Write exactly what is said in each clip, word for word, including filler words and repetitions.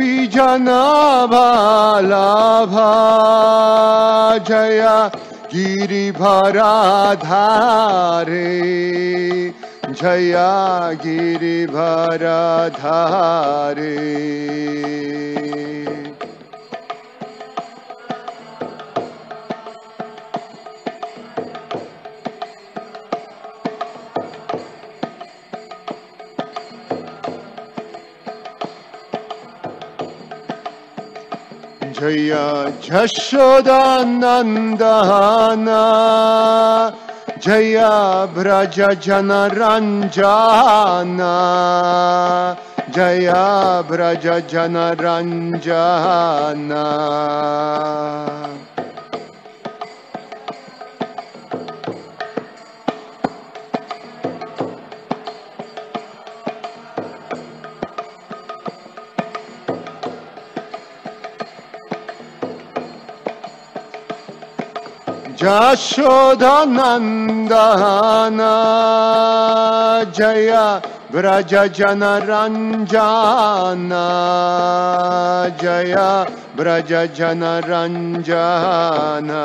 Gopi Jana Vallabha Jaya Giribharadhare Jaya Giribharadhare. Jaya Jashodanandana Jaya Braja Janaranjana Jaya Braja Janaranjana. Jashodanandana Jaya Braja Janaranjana Jaya Braja Janaranjana.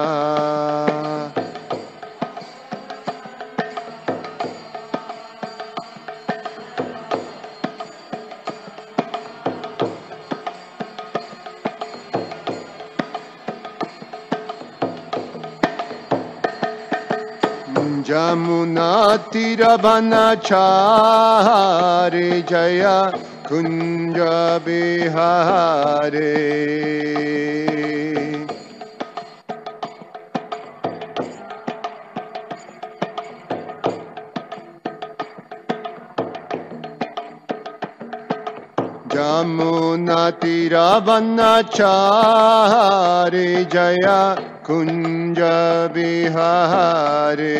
Jamuna Tiravanachare Jaya Kunja Bihare. Jamuna Tiravanachare Jaya Kunja Bihare.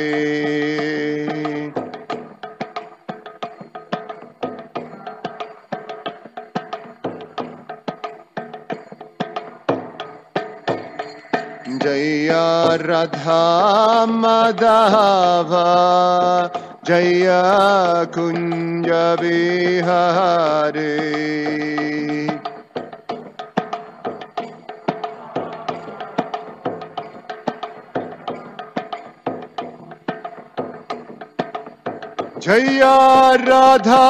Jaya Radha Madhava Jaya Kunja Bihare. Jaya Radha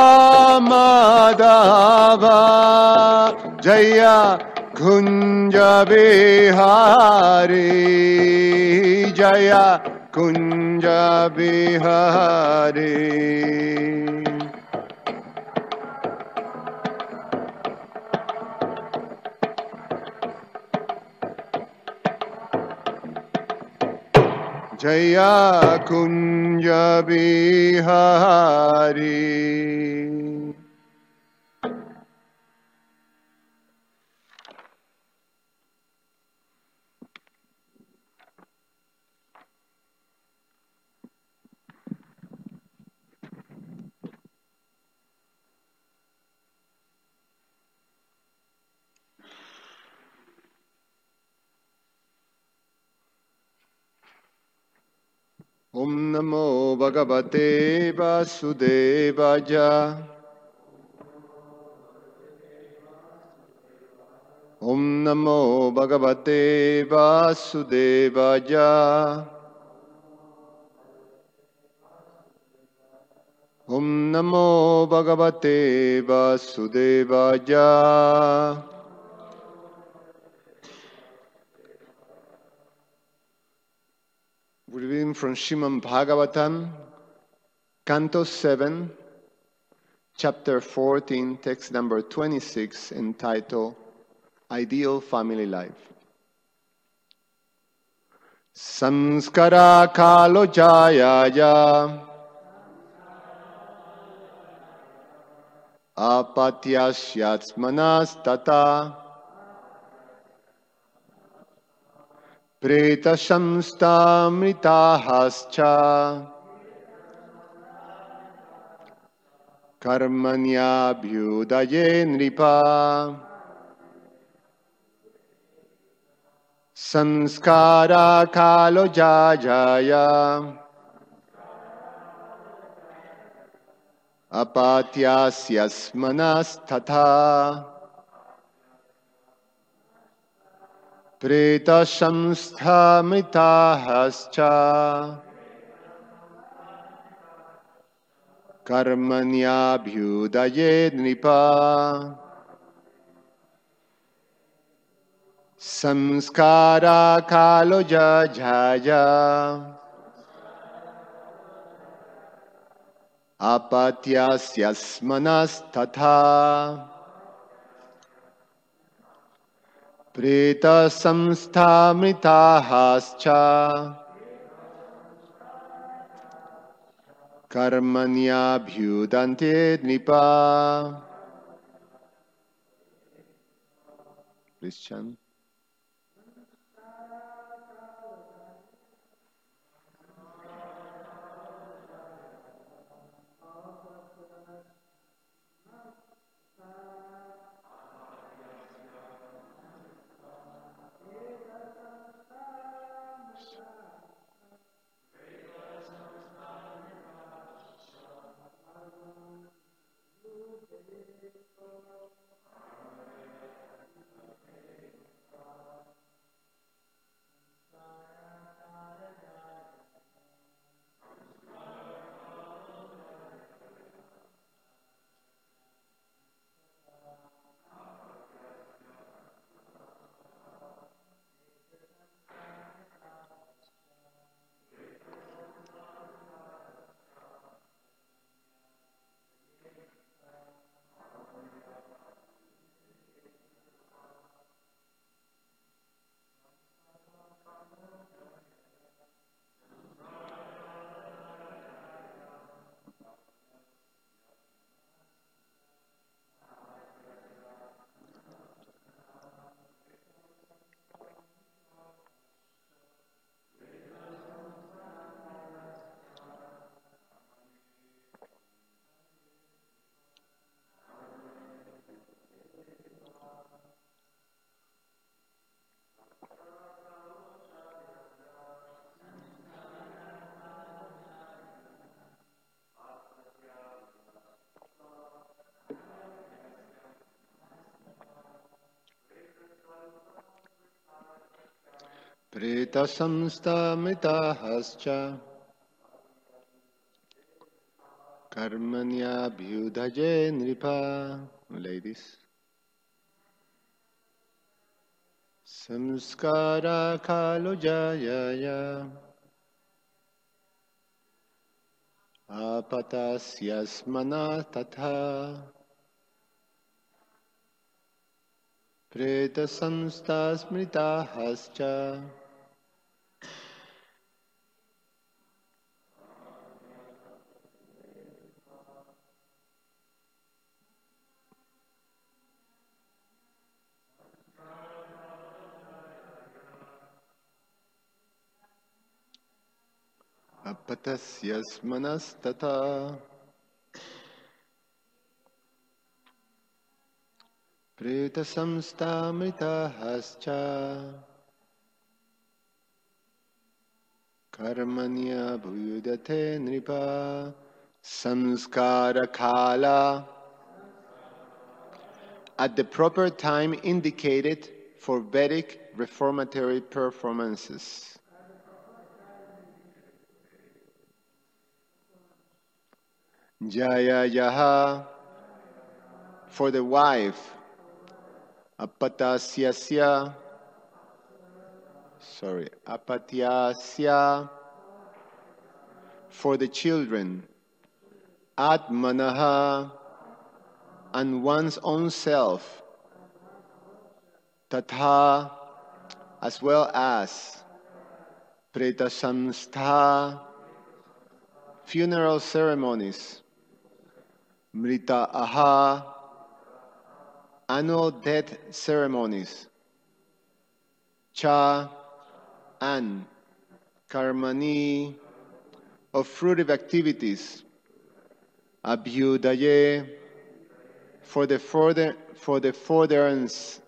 Madhava Jaya Kunja Bihare Jaya Kunja Bihare. Jaya Kunja Bihari. Om Namo Bhagavate Vasudevaya. Om Namo Bhagavate Vasudevaya. Om Namo Bhagavate Vasudevaya. We're reading from Srimad Bhagavatam, Canto seven, Chapter fourteen, text number twenty-six, entitled Ideal Family Life. Samskara kalo jayaya apatyasyasmanas tata Preta samstamritahascha karmanya bhyudaye nripa samskara kalo jajaya apatyasya manas tatha Preta samstha mitahascha karmanyabhyudaye nripa samskara kaloja jaya apatyasmanas tatha preta samstha mitahascha karmanyabhyudante nripa. Please chant. Preta samstha mitahascha karmanyabhyudaye nripa. Ladies. Samskara kalojaya apatasyasmana tatha preta samstha smritahascha apatasyasmanas tatha preta samstha mritahascha karmanya bhuyudate nripa. Samskara kala, at the proper time indicated for Vedic reformatory performances. Jaya Yaha, for the wife. Apatasyasya, sorry, apatyasya, for the children. Atmanaha, and one's own self. Tatha, as well as. Preta samstha, funeral ceremonies. Mrita aha, annual death ceremonies. Cha, and. Karmani, of fruitive activities. Abhyudaye, for the further for the furtherance.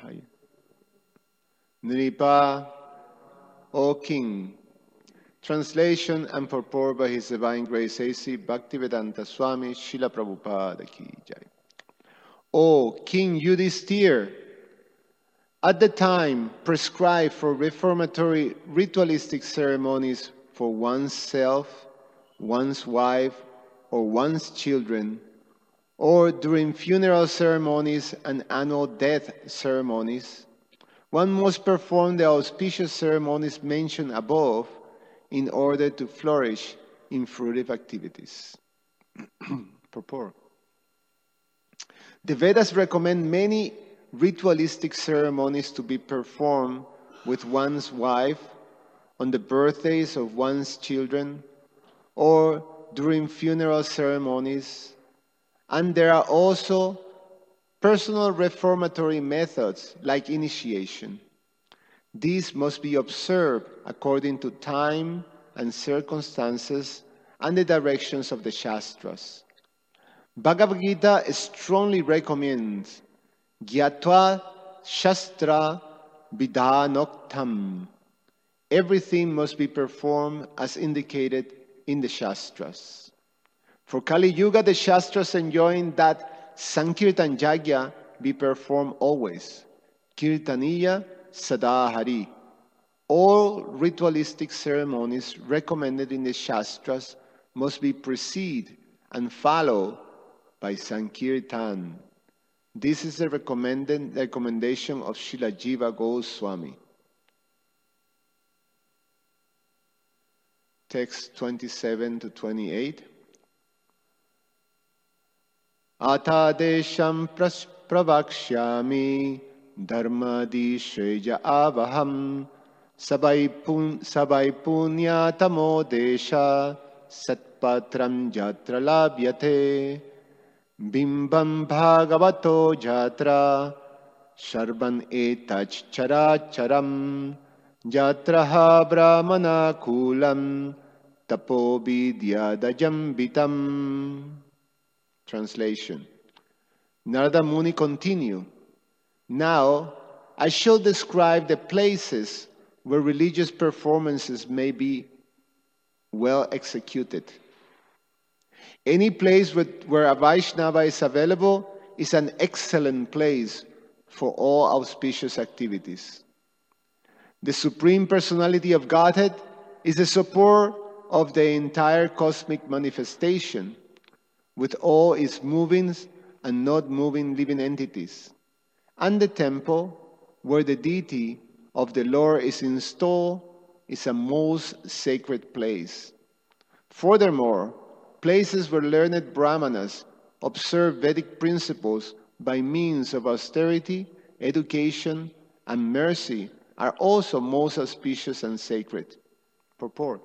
Nripa, O King. Translation and purport by His Divine Grace A C Bhaktivedanta Swami Srila Prabhupada Ki Jai. O King Yudhisthira, At the time prescribed for reformatory ritualistic ceremonies for one's self, one's wife, or one's children, or during funeral ceremonies and annual death ceremonies, one must perform the auspicious ceremonies mentioned above in order to flourish in fruitive activities. Purport. The Vedas recommend many ritualistic ceremonies to be performed with one's wife, on the birthdays of one's children, or during funeral ceremonies. And there are also personal reformatory methods like initiation. These must be observed according to time and circumstances and the directions of the Shastras. Bhagavad Gita strongly recommends Gyatva Shastra Vidhanoktam. Everything must be performed as indicated in the Shastras. For Kali Yuga, the Shastras enjoin that Sankirtan Yajna be performed always. Kirtaniya Sadahari. All ritualistic ceremonies recommended in the Shastras must be preceded and followed by Sankirtan. This is the recommended recommendation of Srila Jiva Goswami. Text twenty-seven to twenty-eight. Ata desham pravakshyami dharmadi shreya avaham sabai punya tamo desha satpatram jatra labhyate bimbam bhagavato jatra sharvan etach characharam jatraha brahmana kulam tapo vidyadajambitam. Translation. Narada Muni continued, now I shall describe the places where religious performances may be well executed. Any place where a Vaishnava is available is an excellent place for all auspicious activities. The Supreme Personality of Godhead is the support of the entire cosmic manifestation, with all its moving and not moving living entities, and the temple where the deity of the Lord is installed is a most sacred place. Furthermore, places where learned Brahmanas observe Vedic principles by means of austerity, education, and mercy are also most auspicious and sacred. Purport.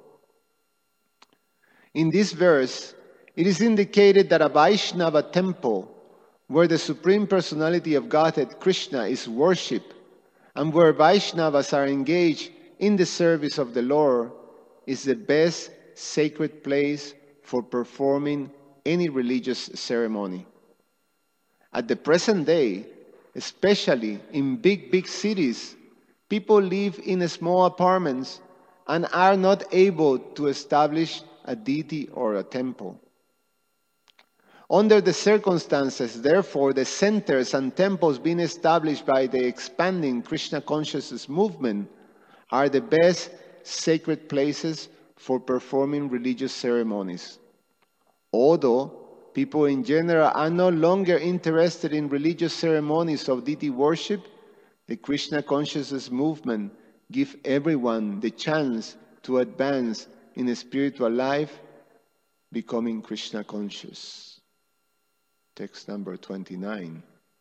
In this verse, it is indicated that a Vaishnava temple where the Supreme Personality of Godhead, Krishna, is worshipped and where Vaishnavas are engaged in the service of the Lord is the best sacred place for performing any religious ceremony. At the present day, especially in big, big cities, people live in small apartments and are not able to establish a deity or a temple. Under the circumstances, therefore, the centers and temples being established by the expanding Krishna consciousness movement are the best sacred places for performing religious ceremonies. Although people in general are no longer interested in religious ceremonies of deity worship, the Krishna consciousness movement gives everyone the chance to advance in a spiritual life, becoming Krishna conscious. Text number twenty-nine.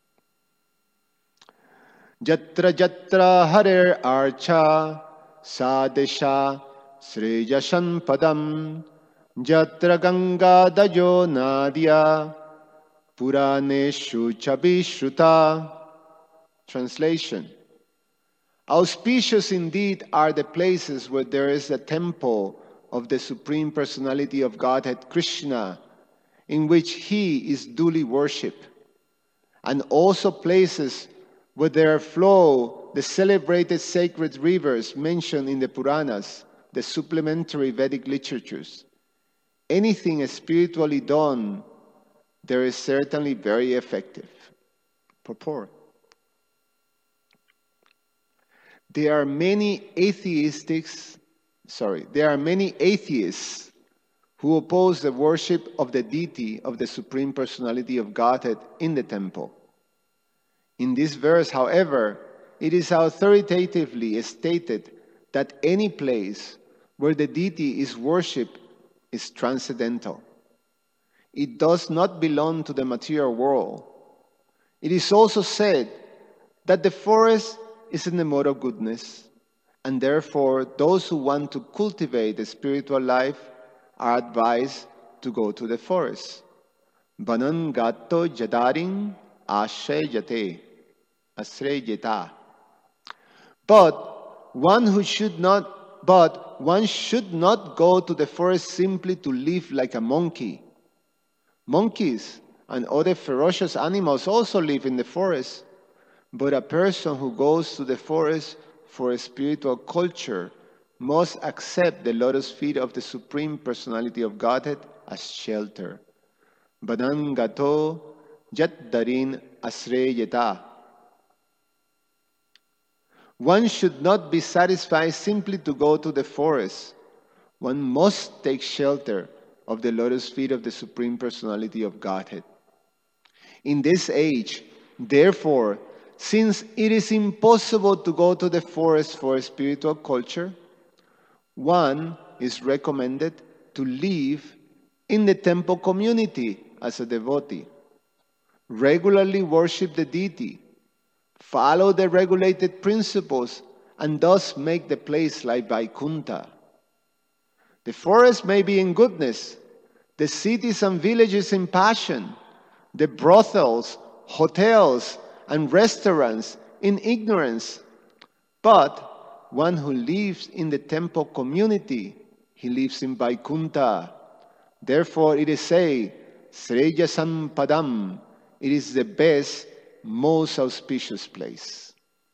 Jatra jatra harer archa sadesha sreyashan padam jatra ganga dajo nadia puraneshu chabishruta. Translation. Auspicious indeed are the places where there is a temple of the Supreme Personality of Godhead, Krishna, in which He is duly worshipped, and also places where there flow the celebrated sacred rivers mentioned in the Puranas, the supplementary Vedic literatures. Anything spiritually done there is certainly very effective. Purport. There are many atheistics, sorry, there are many atheists who oppose the worship of the deity of the Supreme Personality of Godhead in the temple. In this verse, however, it is authoritatively stated that any place where the deity is worshipped is transcendental. It does not belong to the material world. It is also said that the forest is in the mode of goodness, and therefore those who want to cultivate the spiritual life are advised to go to the forest. Banan gatto jadaring ashreyate, ashreyata. But one who should not, but one should not go to the forest simply to live like a monkey. Monkeys and other ferocious animals also live in the forest, but a person who goes to the forest for a spiritual culture must accept the lotus feet of the Supreme Personality of Godhead as shelter. Banan gato jat darin asreyeta. One should not be satisfied simply to go to the forest. One must take shelter of the lotus feet of the Supreme Personality of Godhead. In this age, therefore, since it is impossible to go to the forest for a spiritual culture, one is recommended to live in the temple community as a devotee, regularly worship the deity, follow the regulated principles, and thus make the place like Vaikuntha. The forest may be in goodness, the cities and villages in passion, the brothels, hotels, and restaurants in ignorance. But one who lives in the temple community, he lives in Vaikuntha. Therefore it is said, Sreya Sampadam, it is the best, most auspicious place.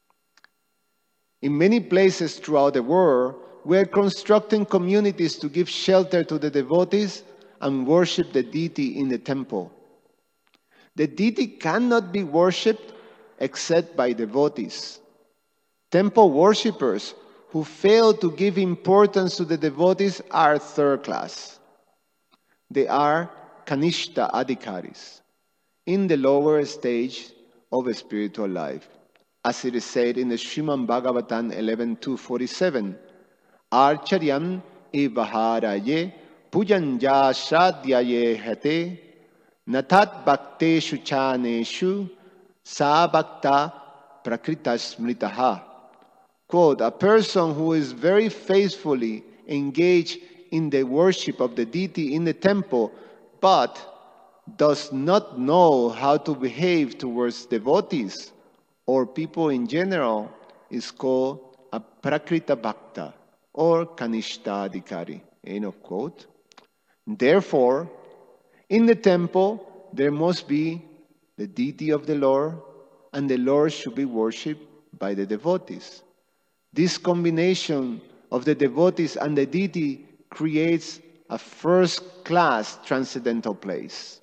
In many places throughout the world, we are constructing communities to give shelter to the devotees and worship the deity in the temple. The deity cannot be worshipped except by devotees. Temple worshippers who fail to give importance to the devotees are third class. They are Kanishta Adhikaris, in the lower stage of a spiritual life. As it is said in the Srimad Bhagavatam eleven two forty-seven, Archaryam evaharaye pujanja shradhyaye hate natat bhakteshu chaneshu sa bhakta prakrita smritaha. Quote, a person who is very faithfully engaged in the worship of the deity in the temple, but does not know how to behave towards devotees or people in general, is called a prakrita bhakta or kanishta adhikari. End of quote. Therefore, in the temple, there must be the deity of the Lord, and the Lord should be worshipped by the devotees. This combination of the devotees and the deity creates a first-class transcendental place.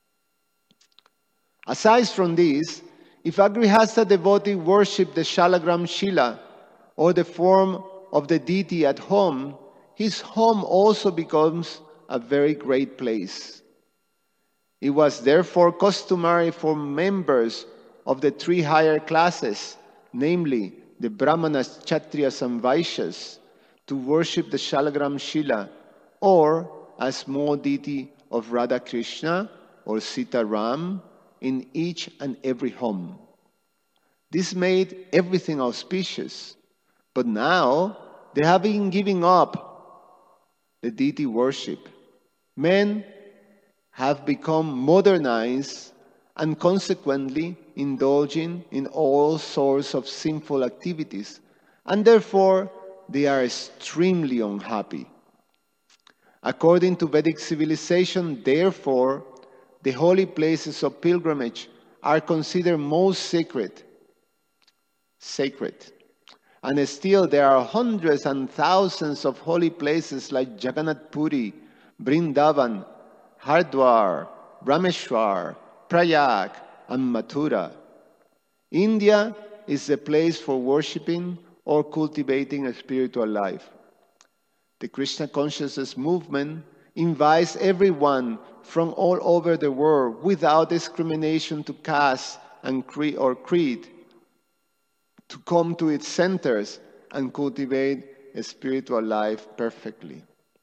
Aside from this, if a grihastha devotee worships the Shalagram Shila or the form of the deity at home, his home also becomes a very great place. It was therefore customary for members of the three higher classes, namely the Brahmanas, Kshatriyas, and Vaishyas, to worship the Shalagram Shila or a small deity of Radha Krishna or Sita Ram in each and every home. This made everything auspicious, but now they have been giving up the deity worship. Men have become modernized and consequently indulging in all sorts of sinful activities, and therefore they are extremely unhappy. According to Vedic civilization, therefore, the holy places of pilgrimage are considered most sacred. Sacred. And still there are hundreds and thousands of holy places like Jagannath Puri, Vrindavan, Hardwar, Rameshwar, Prayag, and Mathura. India is the place for worshipping or cultivating a spiritual life. The Krishna consciousness movement invites everyone from all over the world without discrimination to caste and creed or creed to come to its centers and cultivate a spiritual life perfectly.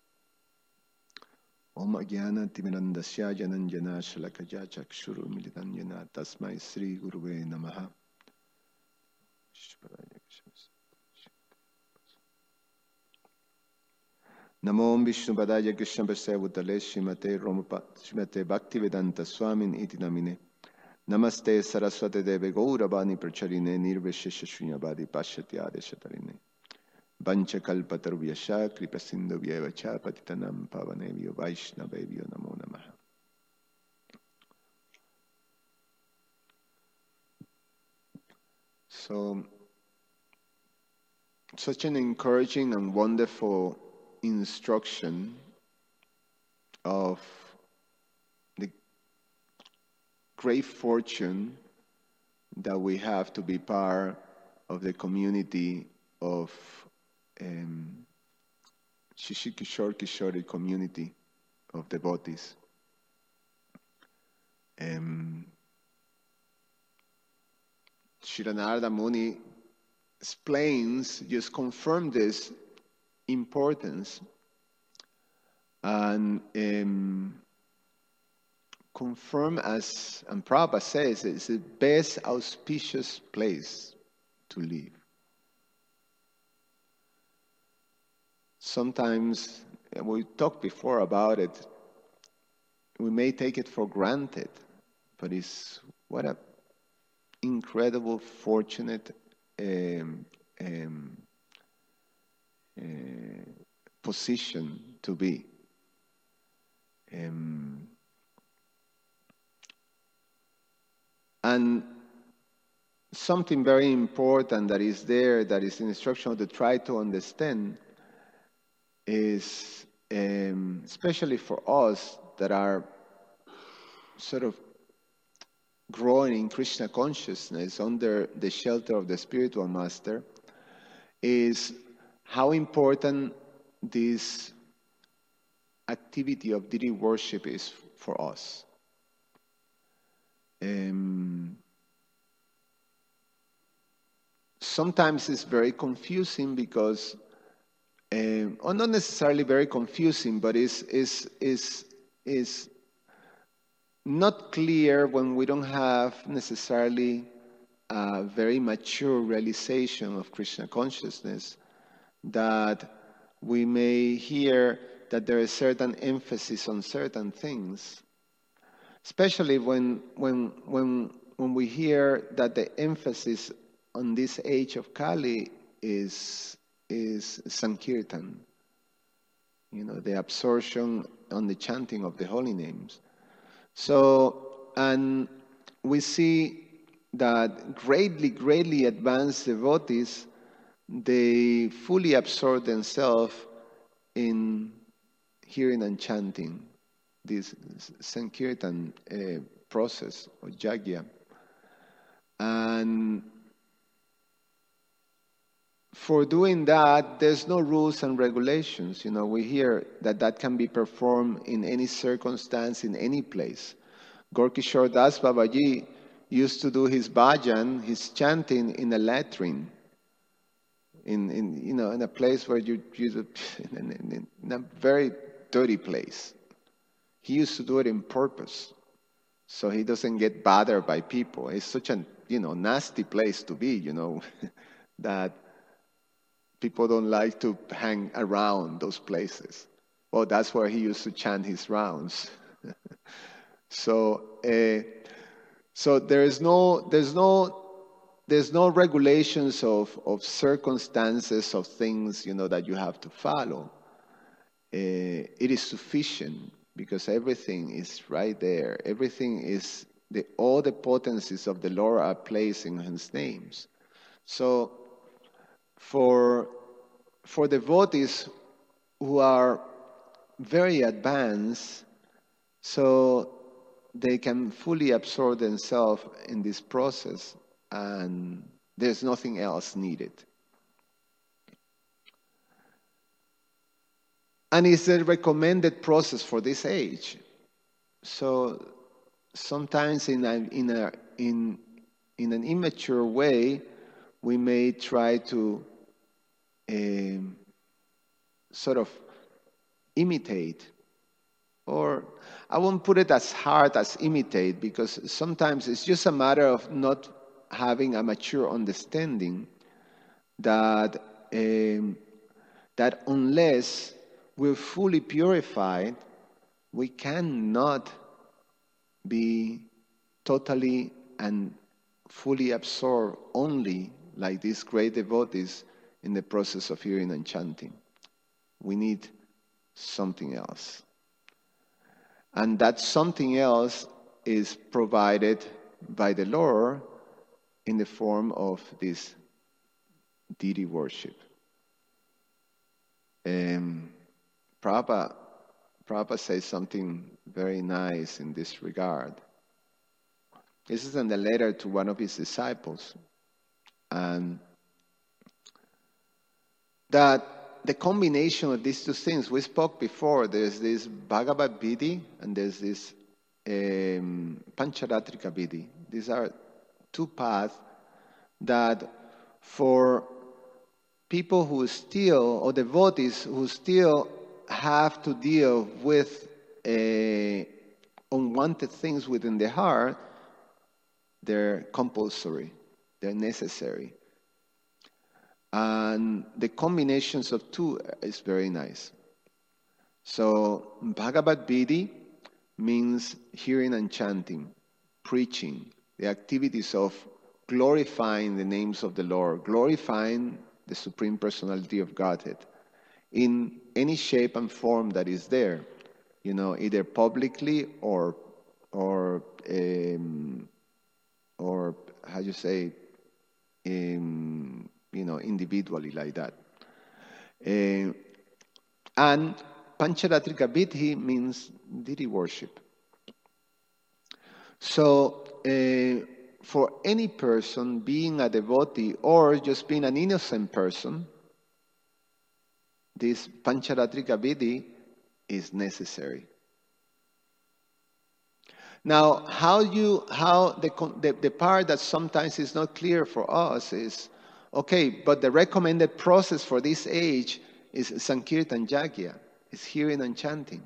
Om Ajnana Timirandasya Jananjana Shalakaya Chakshuru Militanyana Tasmai Sri Guruve Namaha. Namo Vishnu Padaya Krishna Prasaya Bhutale Srimate Romapa Srimate Bhaktivedanta Swamin Iti Namine Namaste Saraswate Deve Gauravani Pracharine Nirveshesha Shunyavadi Pashyati Adeshatarine Vancha Kalpatarvyasha Kripasindu Vyevacha Patitanam Pavanevyo Vaishnavevyo Namo Namaha. So, such an encouraging and wonderful instruction of the great fortune that we have to be part of the community of um, Shishikishore Kishore community of devotees. Um, Srila Narada Muni explains, just confirm this importance and um, confirm, as and Prabhupada says, it's the best auspicious place to live. Sometimes, and we talked before about it, we may take it for granted, but it's what a incredible, fortunate um, um, uh, position to be. Um, and something very important that is there, that is in instruction to try to understand, is um, especially for us that are sort of growing in Krishna consciousness under the shelter of the spiritual master, is how important this activity of deity worship is for us. Um, sometimes it's very confusing because, um, or not necessarily very confusing, but it's, it's, it's, it's not clear when we don't have necessarily a very mature realization of Krishna consciousness, that we may hear that there is certain emphasis on certain things, especially when when when when we hear that the emphasis on this age of Kali is is Sankirtan, you know, the absorption on the chanting of the holy names. So, and we see that greatly, greatly advanced devotees, they fully absorb themselves in hearing and chanting, this Sankirtan uh, process or yajna. And for doing that, there's no rules and regulations. You know, we hear that that can be performed in any circumstance, in any place. Gorkishore Das Babaji used to do his bhajan, his chanting in a latrine, in, in you know, in a place where you, you in, in, in a very dirty place. He used to do it in purpose, so he doesn't get bothered by people. It's such a, you know, nasty place to be, you know, that people don't like to hang around those places. Well, that's where he used to chant his rounds. so, uh, so there is no, there's no, there's no regulations of, of circumstances of things, you know, that you have to follow. Uh, it is sufficient because everything is right there. Everything is the all the potencies of the Lord are placed in His names. So, for for devotees who are very advanced, so they can fully absorb themselves in this process, and there's nothing else needed. And it's a recommended process for this age. So sometimes in a, in a in in an immature way, we may try to um, sort of imitate, or I won't put it as hard as imitate, because sometimes it's just a matter of not having a mature understanding that um, that unless we're fully purified, we cannot be totally and fully absorbed only like these great devotees in the process of hearing and chanting. We need something else. And that something else is provided by the Lord in the form of this deity worship. Um, Prabhupada, Prabhupada says something very nice in this regard. This is in the letter to one of his disciples. And that the combination of these two things, we spoke before, there's this Bhagavad Vidhi and there's this um, Pancharatrika Vidhi. These are two paths that for people who still, or devotees who still have to deal with uh, unwanted things within the heart, they're compulsory, they're necessary. And the combinations of two is very nice. So Bhagavad Vidhi means hearing and chanting, preaching, the activities of glorifying the names of the Lord, glorifying the Supreme Personality of Godhead in any shape and form that is there, you know, either publicly or or um, or how you say, um, you know, individually like that. Uh, and Pancharatrika Vidhi means deity worship. So uh, for any person, being a devotee or just being an innocent person, this Pancharatrika Vidhi is necessary. Now, how you how the, the the part that sometimes is not clear for us is, okay, but the recommended process for this age is Sankirtan Yagya, is hearing and chanting.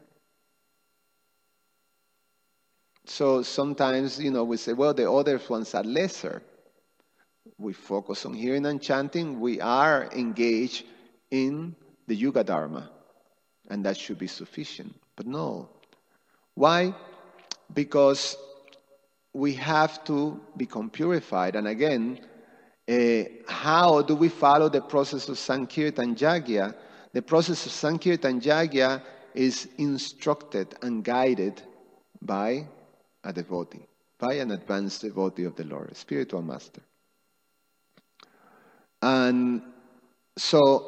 So sometimes, you know, we say, well, the other ones are lesser. We focus on hearing and chanting. We are engaged in the Yuga Dharma, and that should be sufficient. But no. Why? Because we have to become purified. And again, uh, how do we follow the process of Sankirtan Yagya? The process of Sankirtan Yagya is instructed and guided by a devotee, by an advanced devotee of the Lord, a spiritual master. And so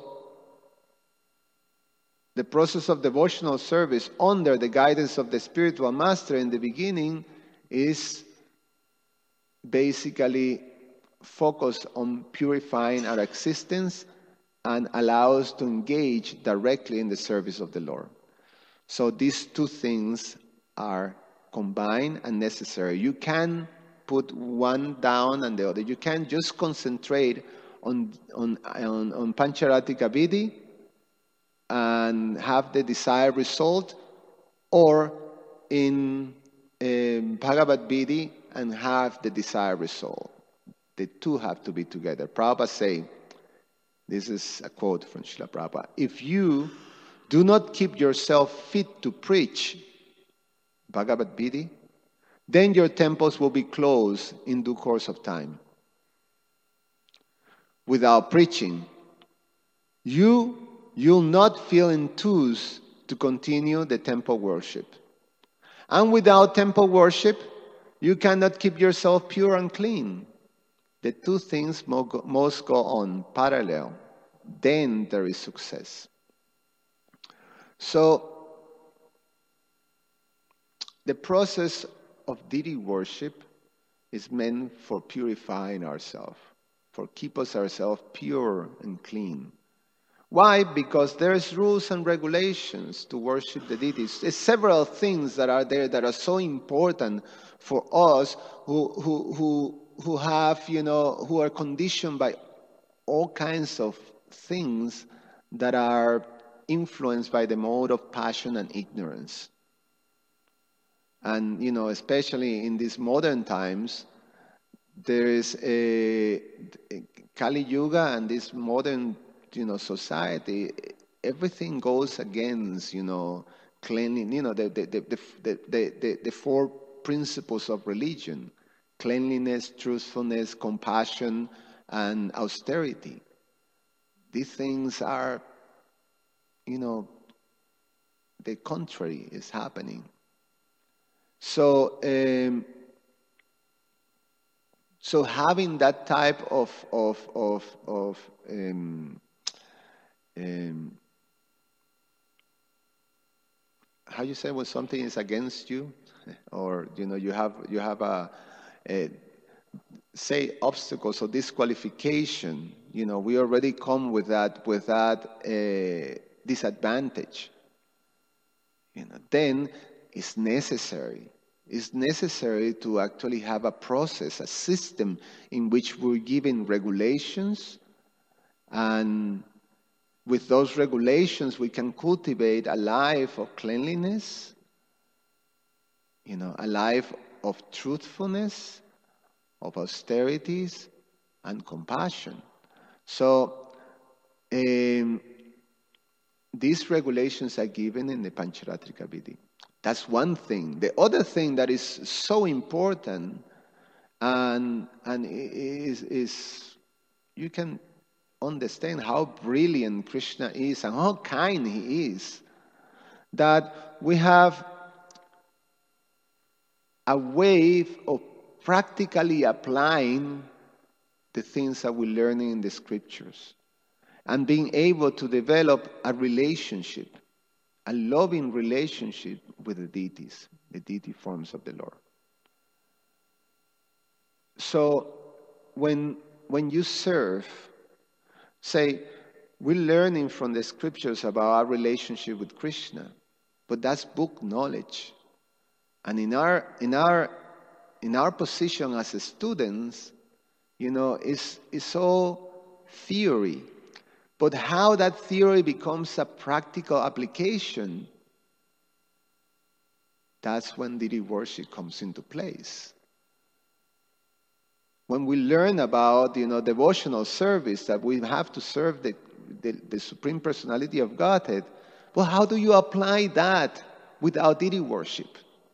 the process of devotional service under the guidance of the spiritual master in the beginning is basically focused on purifying our existence and allow us to engage directly in the service of the Lord. So these two things are combined and necessary. You can put one down and the other. You can't just concentrate on on on, on Pancharatrika Vidhi and have the desired result, or in um, Bhagavad Vidhi and have the desired result. The two have to be together. Prabhupada say, this is a quote from Srila Prabhupada, if you do not keep yourself fit to preach Bhagavad Vidhi, then your temples will be closed in due course of time. Without preaching, you you'll not feel enthused to continue the temple worship. And without temple worship, you cannot keep yourself pure and clean. The two things must go on parallel. Then there is success. So, the process of deity worship is meant for purifying ourselves, for keep us ourselves pure and clean. Why? Because there's rules and regulations to worship the deities. There's several things that are there that are so important for us who, who, who, who have, you know, who are conditioned by all kinds of things that are influenced by the mode of passion and ignorance. And, you know, especially in these modern times, there is a, a Kali Yuga and this modern, you know, society, everything goes against, you know, cleanliness, you know, the, the, the, the, the, the, the four principles of religion: cleanliness, truthfulness, compassion, and austerity. These things are, you know, the contrary is happening. So, um, so having that type of of of of um, um, how you say when something is against you, or you know you have you have a, a say obstacles or disqualification. You know, we already come with that with that uh, disadvantage. You know, then it's necessary. It's necessary to actually have a process, a system in which we're given regulations, and with those regulations we can cultivate a life of cleanliness, you know, a life of truthfulness, of austerities, and compassion. So um, these regulations are given in the Pancharatrika Vidhi. That's one thing. The other thing that is so important, and and is is you can understand how brilliant Krishna is and how kind he is, that we have a way of practically applying the things that we're learning in the scriptures and being able to develop a relationship, a loving relationship with the deities, the deity forms of the Lord. So when, when you serve, say, we're learning from the scriptures about our relationship with Krishna, but that's book knowledge. And in our, in our, in our position as students, you know, it's, it's all theory. But how that theory becomes a practical application, that's when deity worship comes into place. When we learn about, you know, devotional service, that we have to serve the, the, the Supreme Personality of Godhead, well, how do you apply that without deity worship?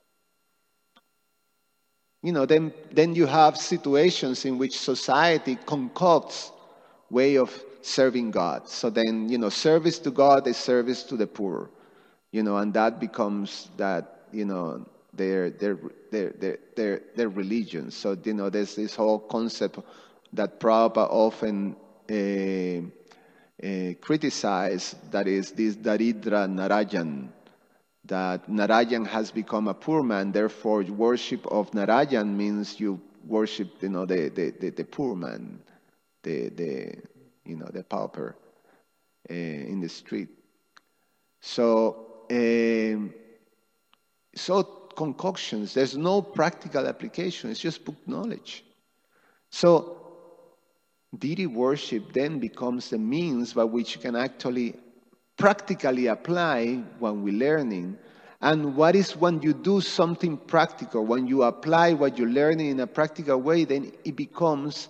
You know, then, then you have situations in which society concocts way of serving God. So then, you know, service to God is service to the poor, you know, and that becomes that, you know, their their their their their, their religion. So, you know, there's this whole concept that Prabhupada often uh, uh, criticized, that is this Daridra Narayan, that Narayan has become a poor man, therefore worship of Narayan means you worship, you know, the, the, the, the poor man, the, the, you know, the pauper uh, in the street. So, um, so concoctions, there's no practical application, it's just book knowledge. So, deity worship then becomes the means by which you can actually practically apply what we're learning. And what is when you do something practical, when you apply what you're learning in a practical way, then it becomes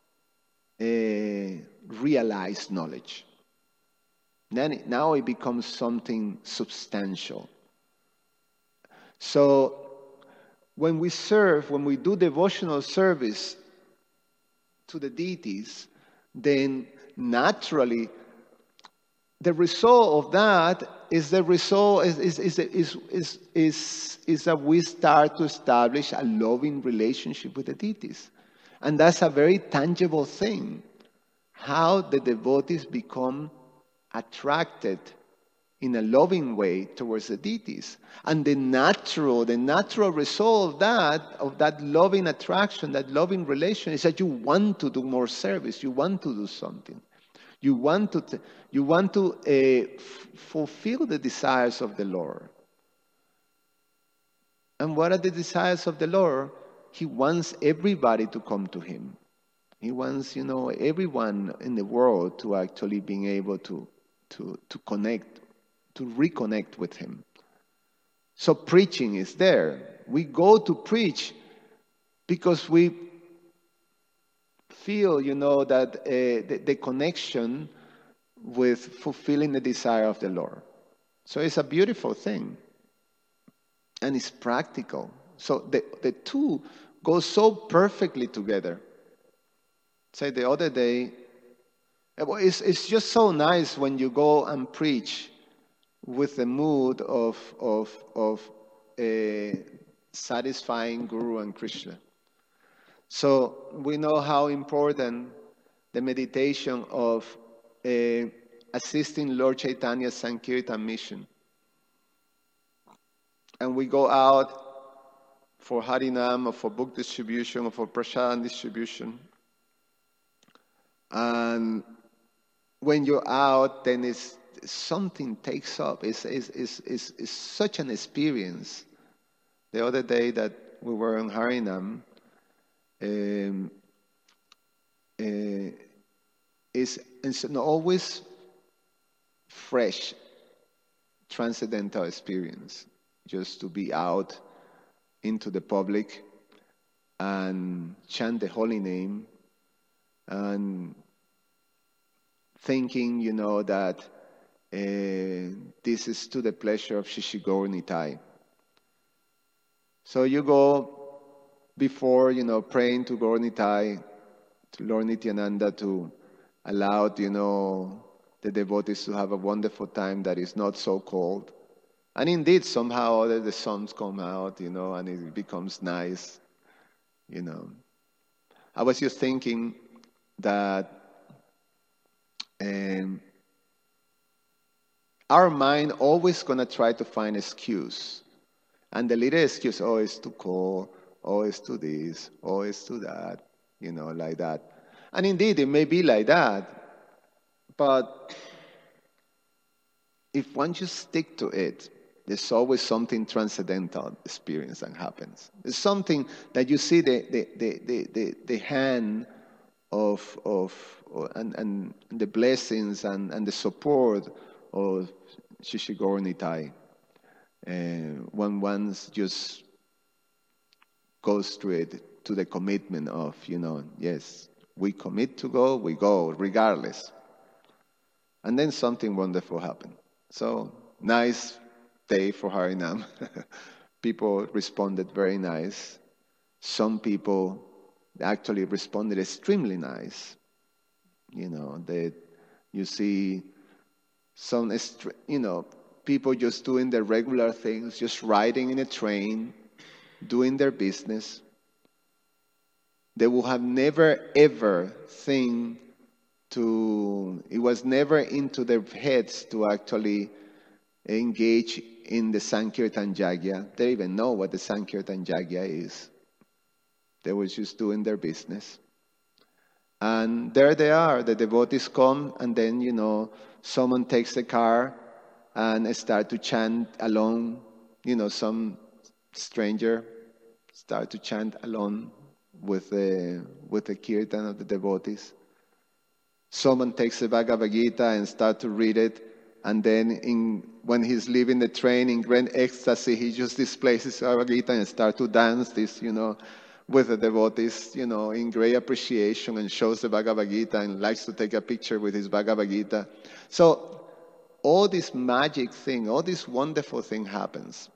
a realized knowledge. Then it, now it becomes something substantial. So when we serve, when we do devotional service to the deities, then naturally the result of that is the result is is is is is, is, is that we start to establish a loving relationship with the deities. And that's a very tangible thing. How the devotees become attracted in a loving way towards the deities. And the natural, the natural result of that, of that loving attraction, that loving relation, is that you want to do more service, you want to do something. You want to, t- you want to uh, f- fulfill the desires of the Lord. And what are the desires of the Lord? He wants everybody to come to Him. He wants, you know, everyone in the world to actually being able to, to, to connect, to reconnect with Him. So preaching is there. We go to preach because we feel, you know, that uh, the, the connection with fulfilling the desire of the Lord. So it's a beautiful thing. And it's practical. So the, the two go so perfectly together. Say the other day, it's, it's just so nice when you go and preach with the mood of, of, of a satisfying Guru and Krishna. So we know how important the meditation of uh, assisting Lord Chaitanya's Sankirtan mission. And we go out for Harinam or for book distribution or for Prashadam distribution. And when you're out, then it's something takes up. It's, it's, it's, it's, it's such an experience. The other day that we were in Harinam, um, uh, it's, it's an always fresh, transcendental experience. Just to be out into the public and chant the holy name and thinking, you know, that uh, this is to the pleasure of Shishi Gaur Nitai. So you go before, you know, praying to Gaur Nitai, to Lord Nityananda, to allow, you know, the devotees to have a wonderful time that is not so cold. And indeed, somehow other the suns come out, you know, and it becomes nice, you know. I was just thinking that um, our mind always gonna try to find excuse, and the little excuse, oh, it's too cold, oh, it's too this, oh, it's too that, you know, like that. And indeed, it may be like that, but if one just stick to it, there's always something transcendental experience that happens. It's something that you see the the the the, the, the hand of of and, and the blessings and, and the support of Shishi Gaur Nitai. Uh, when one just goes through it to the commitment of, you know, yes, we commit to go, we go regardless. And then something wonderful happened. So nice day for Harinam. People responded very nice. Some people actually responded extremely nice. You know, that you see some, you know, people just doing their regular things, just riding in a train, doing their business. They will have never ever think to, it was never into their heads to actually engage in the Sankirtan Yagya. They even know what the Sankirtan Yagya is. They were just doing their business. And there they are, the devotees come, and then, you know, someone takes the car and start to chant alone. You know, some stranger start to chant alone with the, with the kirtan of the devotees. Someone takes the Bhagavad Gita and start to read it, and then in, when he's leaving the train in great ecstasy, he just displays his Bhagavad Gita and start to dance this, you know, with the devotees, you know, in great appreciation, and shows the Bhagavad Gita and likes to take a picture with his Bhagavad Gita. So all this magic thing, all this wonderful thing happens.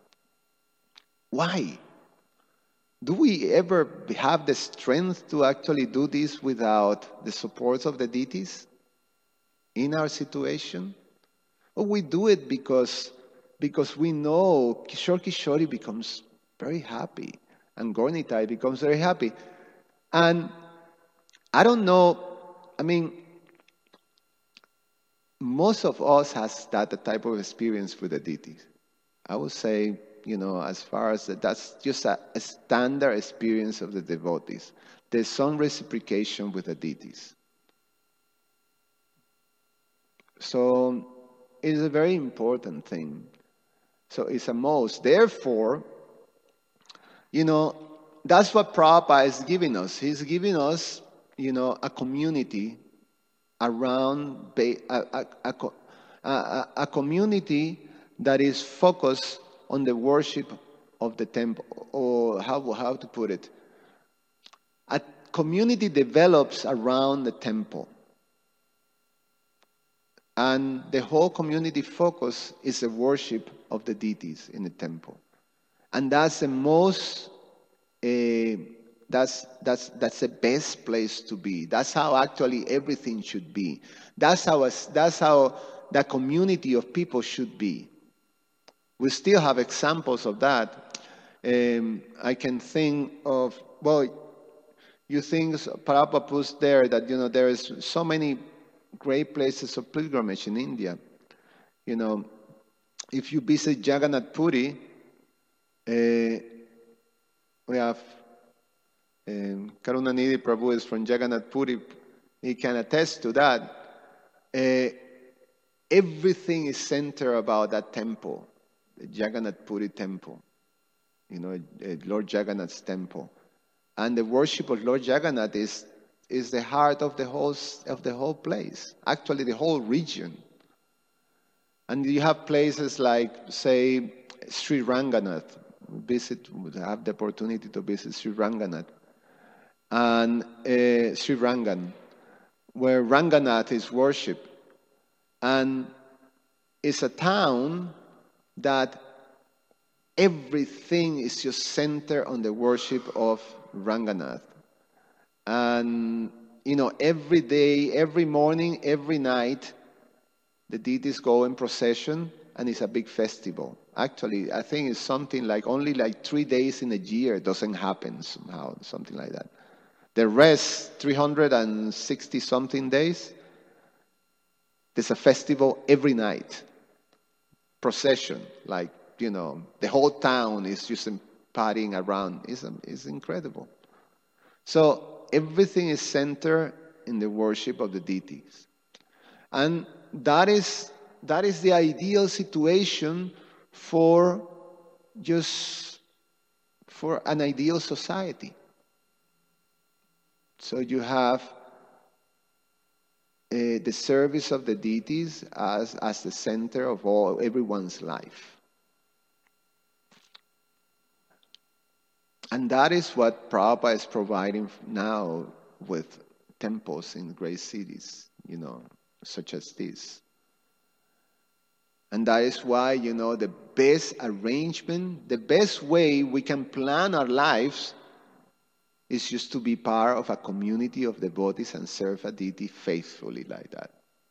Why? Do we ever have the strength to actually do this without the support of the deities in our situation? Or we do it because, because we know Kishore Kishori becomes very happy and Gaur Nitai becomes very happy. And I don't know, I mean, most of us has that type of experience with the deities. I would say, you know, as far as that, that's just a, a standard experience of the devotees. There's some reciprocation with the deities. So it is a very important thing. So it's a must. Therefore, you know, that's what Prabhupada is giving us. He's giving us, you know, a community around a, a, a, a, a community that is focused on the worship of the temple, or how, how to put it. A community develops around the temple. And the whole community focus is the worship of the deities in the temple. And that's the most, uh, that's, that's, that's the best place to be. That's how actually everything should be. That's how, that's how the community of people should be. We still have examples of that. Um, I can think of, well, you think Prabhupada puts there that, you know, there is so many great places of pilgrimage in India. You know, if you visit Jagannath Puri, uh, we have um, Karunanidhi Prabhu is from Jagannath Puri. He can attest to that. Uh, everything is centered about that temple, the Jagannath Puri temple. You know, uh, Lord Jagannath's temple, and the worship of Lord Jagannath is is the heart of the whole of the whole place. Actually, the whole region. And you have places like, say, Sri Ranganath. Visit, have the opportunity to visit Sri Ranganath and uh, Sri Rangan, where Ranganath is worshipped, and it's a town that everything is just centered on the worship of Ranganath. And, you know, every day, every morning, every night, the deities go in procession, and it's a big festival. Actually, I think it's something like only like three days in a year doesn't happen somehow, something like that. The rest, three hundred sixty something days, there's a festival every night. Procession, like, you know, the whole town is just partying around. It's, it's incredible. So everything is centered in the worship of the deities. And that is, that is the ideal situation for just for an ideal society. So you have uh, the service of the deities as, as the center of all everyone's life. And that is what Prabhupada is providing now with temples in great cities, you know, such as this. And that is why, you know, the best arrangement, the best way we can plan our lives is just to be part of a community of devotees and serve a deity faithfully like that.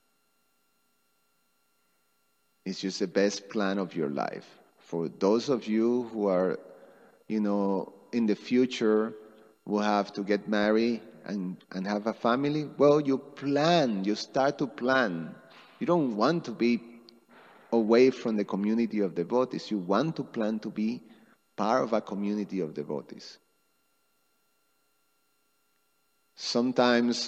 It's just the best plan of your life. For those of you who are, you know, in the future will have to get married and, and have a family, well, you plan, you start to plan. You don't want to be away from the community of devotees. You want to plan to be part of a community of devotees. Sometimes,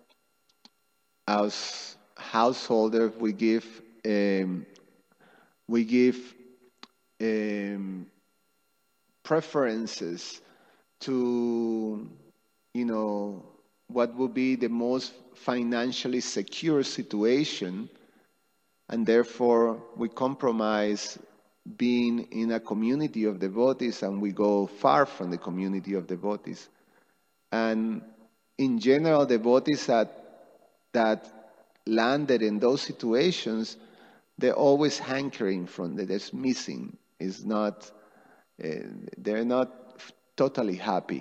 as householders, we give um, we give um, preferences to, you know, what would be the most financially secure situation. And therefore, we compromise being in a community of devotees, and we go far from the community of devotees. And in general, devotees that, that landed in those situations, they're always hankering from it. They're missing. It's not, uh, they're not totally happy.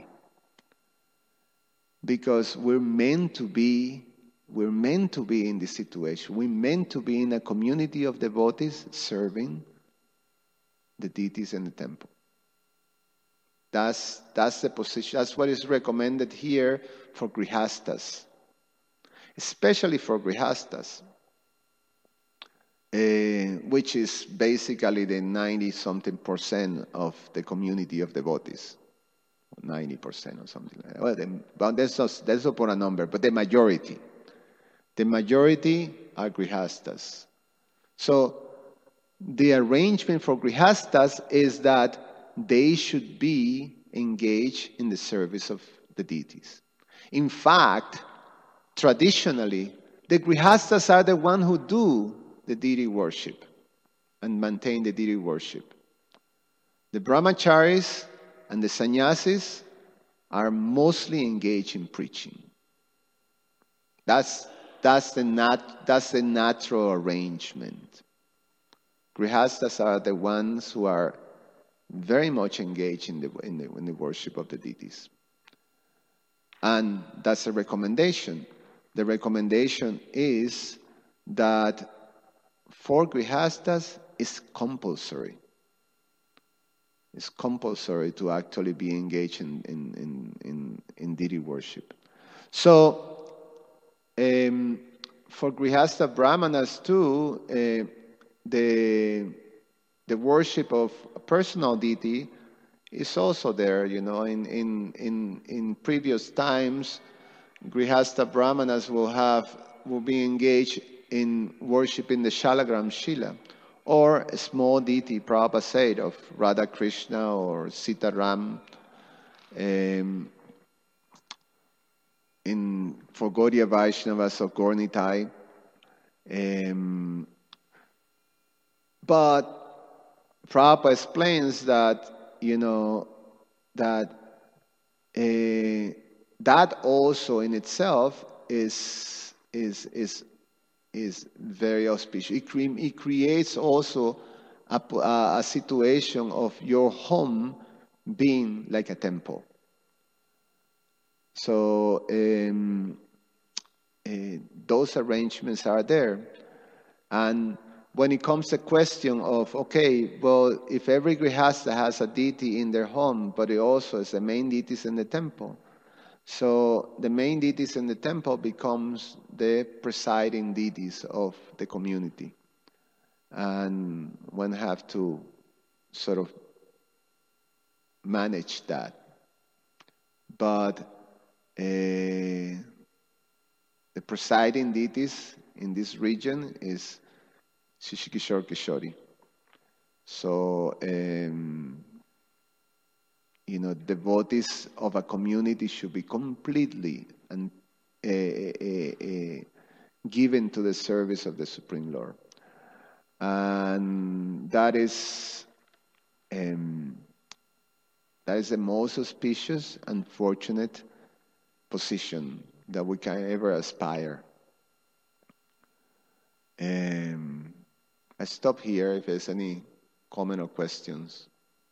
Because we're meant to be We're meant to be in this situation. We're meant to be in a community of devotees serving the deities in the temple. That's, that's the position. That's what is recommended here for grihastas, especially for grihastas, uh, which is basically the ninety-something percent of the community of devotees. ninety percent or something like that. Well, the, but that's not, that's not for a number, but the majority. The majority are grihastas. So the arrangement for grihastas is that they should be engaged in the service of the deities. In fact, traditionally, the grihastas are the ones who do the deity worship and maintain the deity worship. The brahmacharis and the sannyasis are mostly engaged in preaching. That's, that's, the, nat, that's the natural arrangement. Grihastas are the ones who are very much engaged in the, in the, in the worship of the deities. And that's a recommendation. The recommendation is that for grihastas, it's compulsory. It's compulsory to actually be engaged in, in, in, in, in deity worship. So, um, for grihasta brahmanas too, uh, the, the worship of a personal deity is also there. You know, in, in, in, in previous times, grihasta brahmanas will have, will be engaged in worshiping the Shalagram Shila, or a small deity, Prabhupada said, of Radha Krishna or Sitaram. Um, in for Gaudiya Vaishnavas of Gaur-Nitai. Um, but Prabhupada explains that, you know, that uh, that also in itself is is is is very auspicious. It, cre- it creates also a, a, a situation of your home being like a temple. So um, uh, those arrangements are there. And when it comes to the question of, okay, well, if every grihasta has a deity in their home, but it also is the main deities in the temple, so the main deities in the temple becomes the presiding deities of the community. And one have to sort of manage that. But uh, the presiding deities in this region is Shishikishore Kishori. So, um, you know, devotees of a community should be completely and uh, uh, uh, given to the service of the Supreme Lord. And that is um, that is the most auspicious and fortunate position that we can ever aspire. Um, I stop here if there's any comment or questions.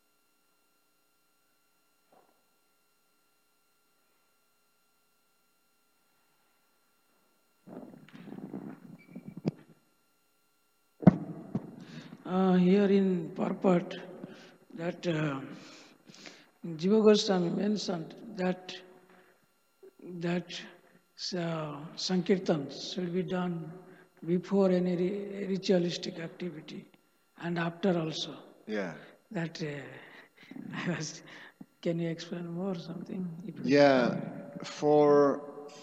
Uh, here in Parpat, that uh, Jiva Goswami mentioned that that uh, Sankirtan should be done before any ri- ritualistic activity and after also. Yeah. That uh, I was. Can you explain more something? Yeah, for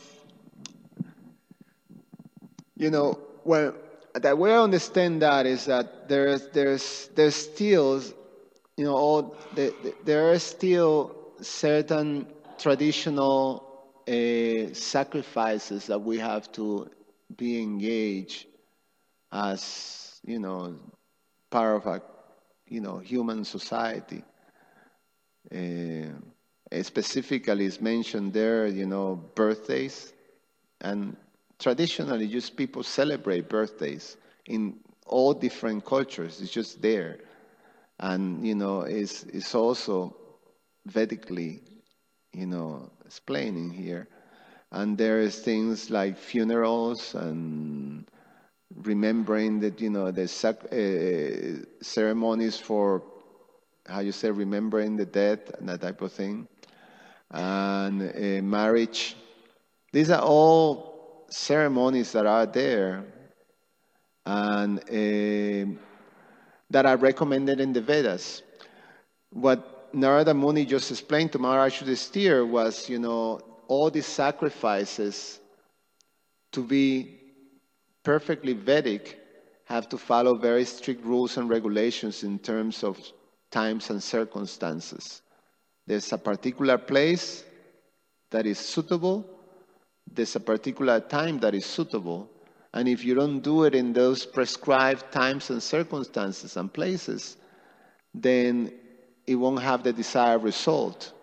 you know, well, the way I understand that is that there's there's there's still, you know, all the, the, there are still certain traditional uh, sacrifices that we have to be engaged as, you know, part of a, you know, human society. Uh, specifically, is mentioned there, you know, birthdays, and traditionally, just people celebrate birthdays in all different cultures. It's just there, and you know, it's it's also Vedically, you know, explaining here. And there is things like funerals and remembering that, you know, the sac- uh, ceremonies for, how you say, remembering the dead and that type of thing. And uh, marriage. These are all ceremonies that are there and uh, that are recommended in the Vedas. What Narada Muni just explained to Maharaj Yudhisthira was, you know, all these sacrifices to be perfectly Vedic have to follow very strict rules and regulations in terms of times and circumstances. There's a particular place that is suitable, there's a particular time that is suitable, and if you don't do it in those prescribed times and circumstances and places, then it won't have the desired result.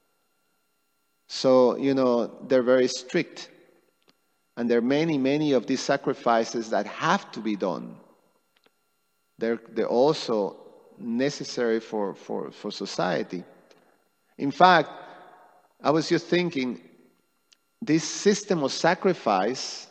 So, you know, they're very strict. And there are many, many of these sacrifices that have to be done. They're, they're also necessary for, for, for society. In fact, I was just thinking, this system of sacrifice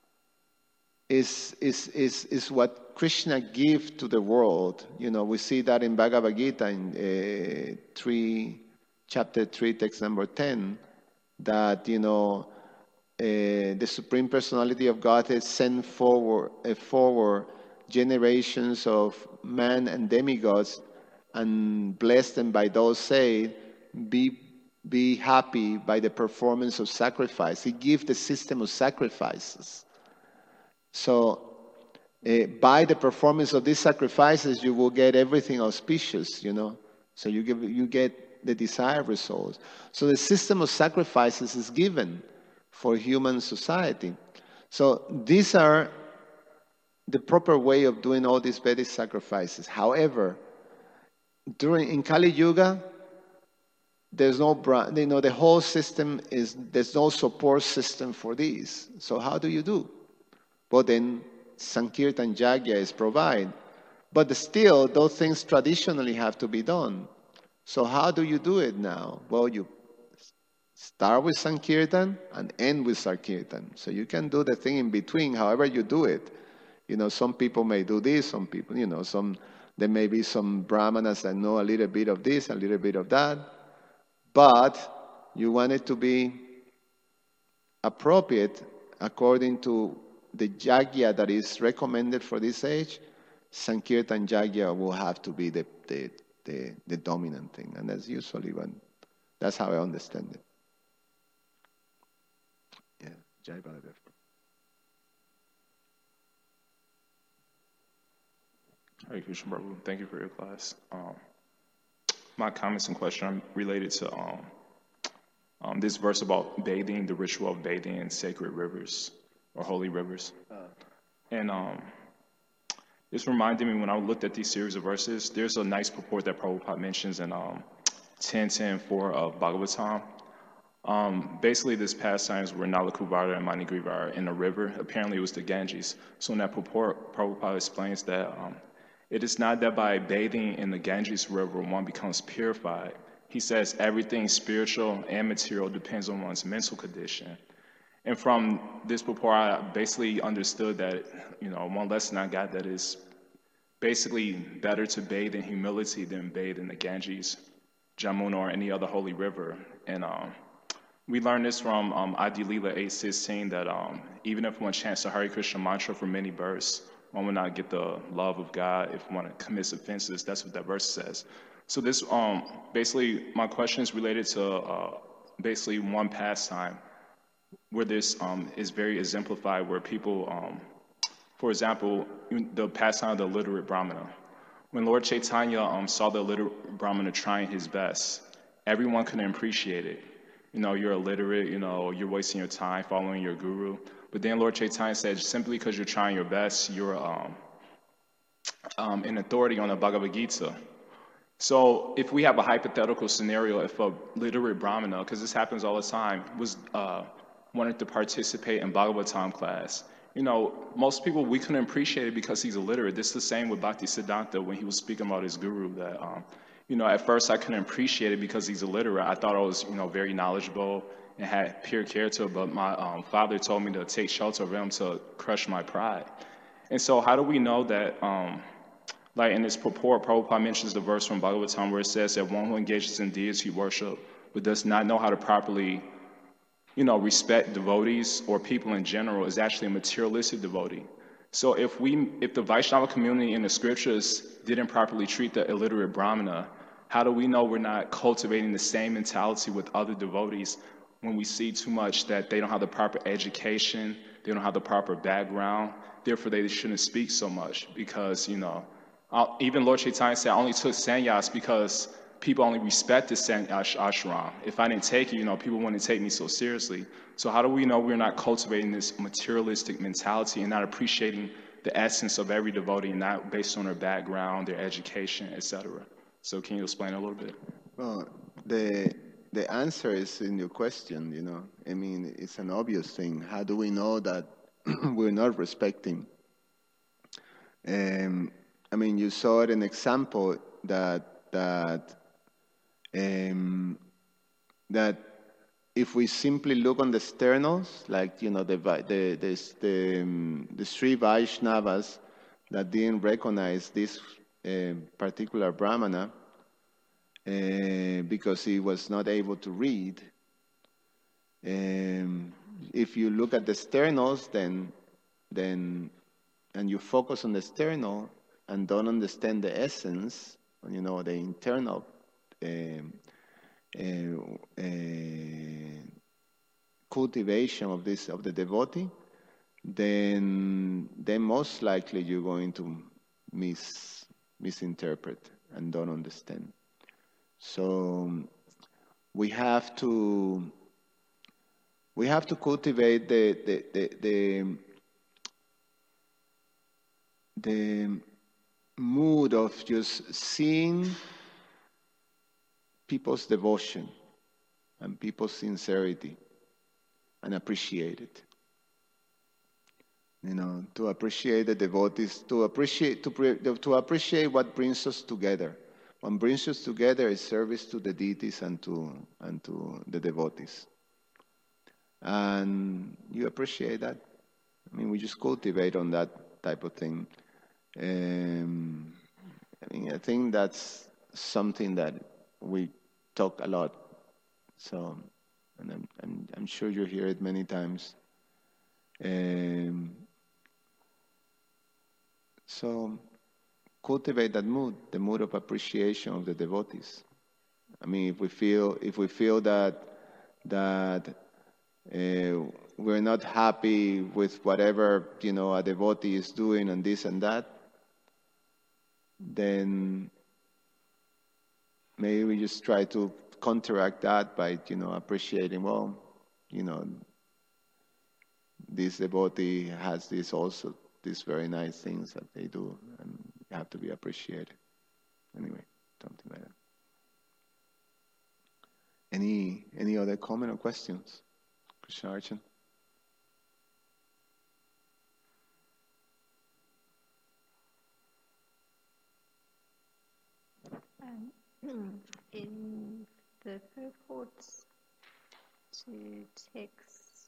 is, is, is, is what Krishna gives to the world. You know, we see that in Bhagavad Gita in uh, three, chapter three, text number ten, that, you know, uh, the Supreme Personality of Godhead sent forward, uh, forward generations of man and demigods and blessed them by those say, be be happy by the performance of sacrifice. He gives the system of sacrifices. So uh, by the performance of these sacrifices, you will get everything auspicious, you know. So you give, you get the desired results. So the system of sacrifices is given for human society. So these are the proper way of doing all these Vedic sacrifices. However, during in Kali Yuga, there's no, you know, the whole system is, there's no support system for these. So how do you do? Well, then Sankirtan Yajna is provided. But still, those things traditionally have to be done. So how do you do it now? Well, you start with Sankirtan and end with Sankirtan. So you can do the thing in between, however you do it. You know, some people may do this, some people, you know, some, there may be some brahmanas that know a little bit of this, a little bit of that. But you want it to be appropriate according to the yajna that is recommended for this age. Sankirtan yajna will have to be the, the, the, the dominant thing. And that's usually when, that's how I understand it. Yeah, Jai Baladev. Hare Krishna, Prabhu. Thank you for your class. Um, my comments and question are related to um, um, this verse about bathing, the ritual of bathing in sacred rivers or holy rivers. Uh. And um, this reminded me when I looked at these series of verses, there's a nice purport that Prabhupada mentions in um, ten ten four of Bhagavatam. Um, basically, this pastimes where Nalakuvara and Manigriva are in a river. Apparently, it was the Ganges. So in that purport, Prabhupada explains that um, it is not that by bathing in the Ganges River one becomes purified. He says everything spiritual and material depends on one's mental condition. And from this purport, I basically understood that, you know, one lesson I got that is basically better to bathe in humility than bathe in the Ganges, Jamuna, or any other holy river. And um, we learned this from um, Adi Leela eight sixteen that um, even if one chants the Hare Krishna mantra for many births, one will not get the love of God if one commits offenses. That's what that verse says. So this, um, basically, my question is related to uh, basically one pastime where this um, is very exemplified, where people, um, for example, the pastime of the illiterate Brahmana. When Lord Chaitanya um, saw the illiterate Brahmana trying his best, everyone couldn't appreciate it. You know, you're illiterate, you know, you're wasting your time following your guru. But then Lord Chaitanya said, simply because you're trying your best, you're um, um, an authority on the Bhagavad Gita. So if we have a hypothetical scenario, if a literate Brahmana, because this happens all the time, was uh, wanted to participate in Bhagavatam class, you know, most people, we couldn't appreciate it because he's illiterate. This is the same with Bhakti Siddhanta when he was speaking about his guru, that, um, you know, at first I couldn't appreciate it because he's illiterate. I thought I was, you know, very knowledgeable and had pure character, but my um, father told me to take shelter of him to crush my pride. And so how do we know that, um, like in this purport, Prabhupada mentions the verse from Bhagavatam where it says that one who engages in deity worship but does not know how to properly, you know, respect devotees or people in general is actually a materialistic devotee. So if we, if the Vaishnava community in the scriptures didn't properly treat the illiterate Brahmana, how do we know we're not cultivating the same mentality with other devotees when we see too much that they don't have the proper education, they don't have the proper background. Therefore, they shouldn't speak so much because, you know, I'll, even Lord Chaitanya said I only took sannyas because people only respected sannyas ashram. If I didn't take it, you know, people wouldn't take me so seriously. So how do we know we're not cultivating this materialistic mentality and not appreciating the essence of every devotee, not based on their background, their education, et cetera? So can you explain a little bit? Well, the the answer is in your question, you know. I mean, it's an obvious thing. How do we know that we're not respecting? Um, I mean, you saw it an example that that um, that if we simply look on the externals, like you know the Vi- the the the, um, the Sri Vaishnavas that didn't recognize this uh, particular Brahmana uh, because he was not able to read. Um, if you look at the externals, then then and you focus on the external and don't understand the essence, you know, the internal um, uh, uh, cultivation of this of the devotee, then then most likely you're going to mis misinterpret and don't understand. So we have to we have to cultivate the the the the, the mood of just seeing people's devotion and people's sincerity and appreciate it. You know, to appreciate the devotees, to appreciate to, pre, to appreciate what brings us together. What brings us together is service to the deities and to and to the devotees. And you appreciate that. I mean, we just cultivate on that type of thing. Um, I mean, I think that's something that we talk a lot. So, and I'm, I'm, I'm sure you hear it many times. Um, so, cultivate that mood, the mood of appreciation of the devotees. I mean, if we feel if we feel that that uh, we're not happy with whatever you know a devotee is doing and this and that, then maybe we just try to counteract that by, you know, appreciating, well, you know, this devotee has this also, these very nice things that they do, and you have to be appreciated. Anyway, something like that. Any any other comment or questions? Krishna Archan? Um, in the purports to text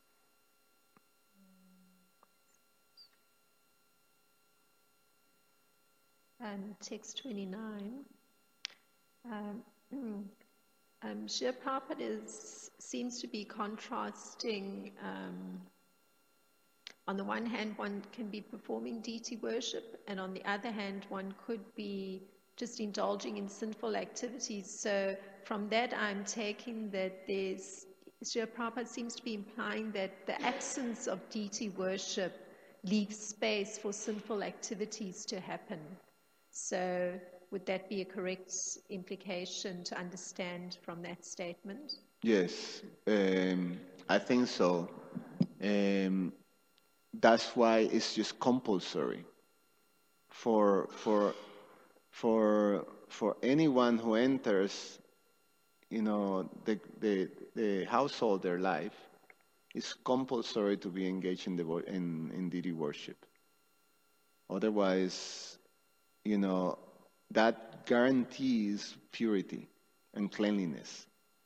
um, text twenty-nine, um, um, Srila Prabhupada is, seems to be contrasting. Um, on the one hand, one can be performing deity worship, and on the other hand, one could be just indulging in sinful activities. So from that, I'm taking that there's, Srila Prabhupada seems to be implying that the absence of deity worship leaves space for sinful activities to happen. So would that be a correct implication to understand from that statement? Yes, um, I think so. Um, that's why it's just compulsory for for for for anyone who enters, you know, the the, the household, their life. It's compulsory to be engaged in the in in deity worship. Otherwise, you know, that guarantees purity and cleanliness.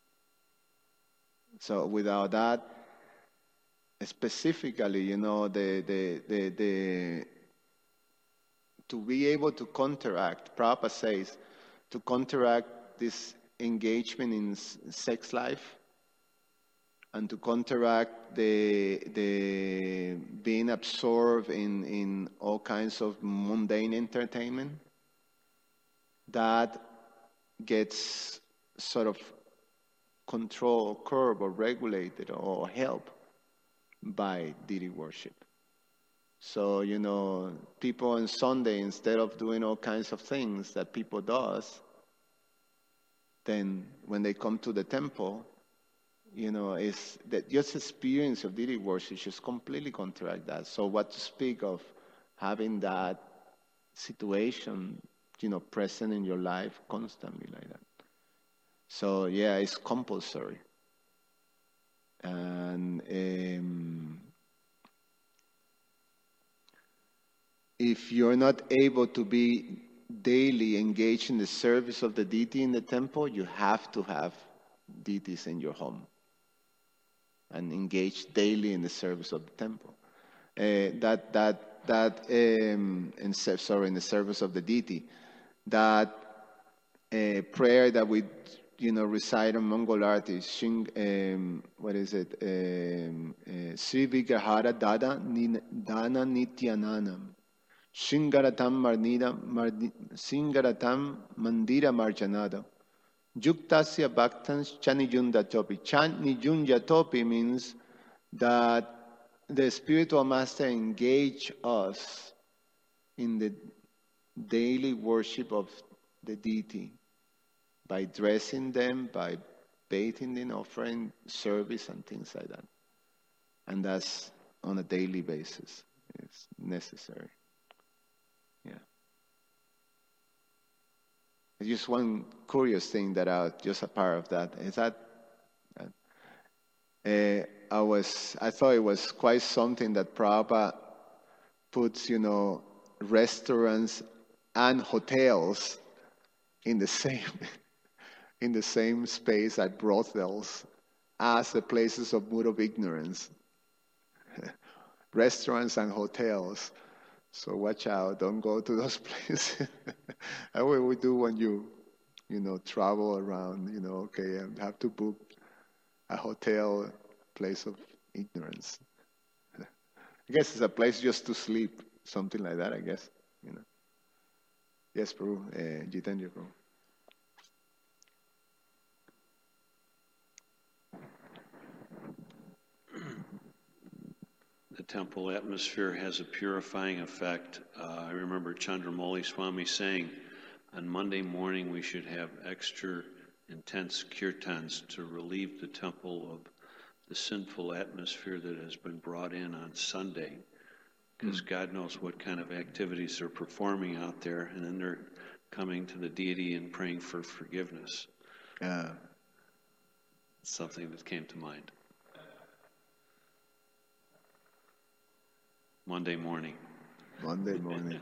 So without that, specifically, you know, the the the, the to be able to counteract, Prabhupada says, to counteract this engagement in sex life and to counteract the the being absorbed in, in all kinds of mundane entertainment, that gets sort of controlled, curbed, or regulated or helped by deity worship. So, you know, people on Sunday, instead of doing all kinds of things that people does, then when they come to the temple, you know, it's that just experience of deity worship just completely counteract that. So what to speak of having that situation, you know, present in your life constantly like that. So yeah, it's compulsory. And um, if you're not able to be daily engaged in the service of the deity in the temple, you have to have deities in your home and engage daily in the service of the temple. Uh, that that that um, in, sorry, in the service of the deity. That uh, prayer that we, you know, recite in Mongol art is Shing, um, what is it? Um, uh, Sri Vigrahara Dada Dana Nityananam. Shingaratam Marnida Singaratam Mandira Marjanada. Yuktasya Bhaktans Chanijunda Topi. Chanijunda Topi means that the spiritual master engage us in the daily worship of the deity by dressing them, by bathing in offering service and things like that. And that's on a daily basis. It's necessary. Yeah. Just one curious thing that I, just a part of that, is that uh, I was, I thought it was quite something that Prabhupada puts, you know, restaurants and hotels in the same, in the same space at brothels as the places of mood of ignorance. Restaurants and hotels. So watch out, don't go to those places. That's what we do when you, you know, travel around, you know, okay, I have to book a hotel, place of ignorance. I guess it's a place just to sleep, something like that, I guess, you know. Yes, Prabhu, uh, Jitendra, Prabhu. The temple atmosphere has a purifying effect. Uh, I remember Chandramauli Swami saying on Monday morning we should have extra intense kirtans to relieve the temple of the sinful atmosphere that has been brought in on Sunday. Because mm. God knows what kind of activities they're performing out there, and then they're coming to the deity and praying for forgiveness. Yeah. It's something that came to mind. Monday morning. Monday morning.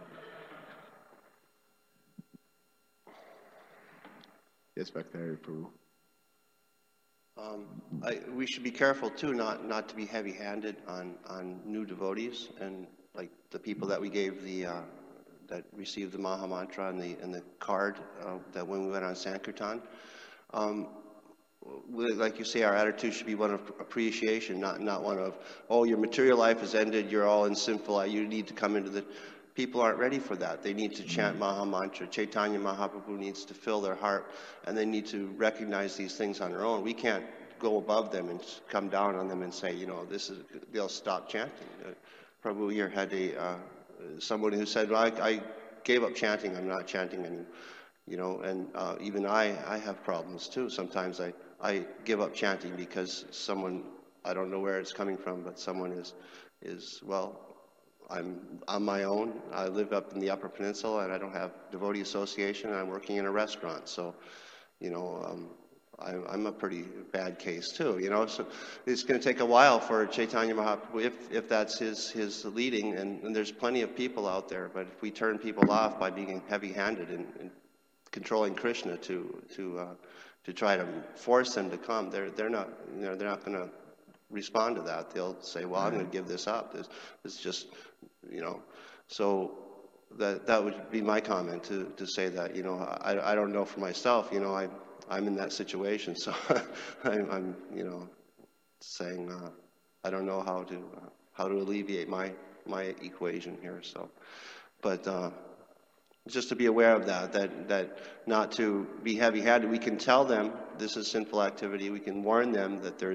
Yes, back there, Prabhu. Um, I, we should be careful too, not not to be heavy-handed on, on new devotees, and like the people that we gave the uh, that received the Maha Mantra and the and the card uh, that when we went on Sankirtan. Um, we, like you say, our attitude should be one of appreciation, not not one of, oh, your material life has ended, you're all in sinful life, you need to come into the. People aren't ready for that. They need to chant Maha Mantra. Chaitanya Mahaprabhu needs to fill their heart, and they need to recognize these things on their own. We can't go above them and come down on them and say, you know, this is, they'll stop chanting. Uh, Prabhu here had a, uh, somebody who said, well, I, I gave up chanting, I'm not chanting anymore. You know, and uh, even I, I have problems too. Sometimes I, I give up chanting because someone, I don't know where it's coming from, but someone is, is well, I'm on my own. I live up in the Upper Peninsula, and I don't have devotee association, and I'm working in a restaurant. So, you know, um, I, I'm a pretty bad case too, you know. So it's going to take a while for Chaitanya Mahaprabhu, if, if that's his, his leading, and, and there's plenty of people out there. But if we turn people off by being heavy-handed and, and controlling Krishna to to uh, to try to force them to come, they're they're not, you know, they're not going to respond to that. They'll say, well, I'm going to give this up. This, it's just, you know, so that that would be my comment to, to say that, you know, I, I don't know for myself, you know, I, I'm in that situation. So I'm, I'm, you know, saying uh, I don't know how to, uh, how to alleviate my, my equation here. So, but uh, just to be aware of that, that, that not to be heavy-handed. We can tell them this is sinful activity. We can warn them that there's